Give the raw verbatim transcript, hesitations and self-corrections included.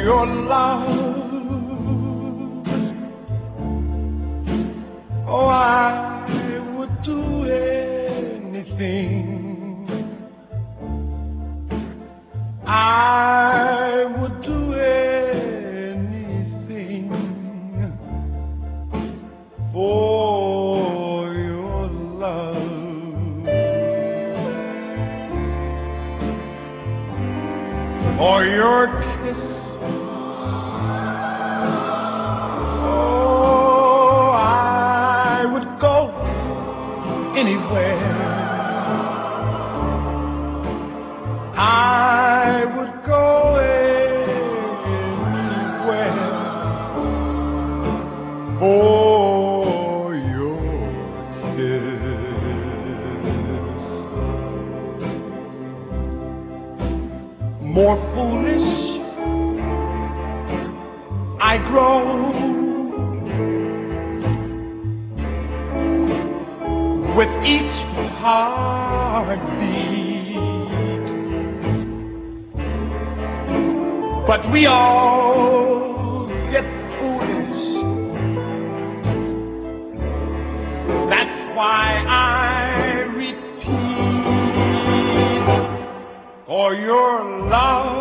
your love. Oh, I would do anything. I would do anything for your love, for your kiss. Oh, I would go anywhere. I would go anywhere for your kiss. More foolish I grow with each heartbeat. But we all get foolish. That's why I repeat, for your love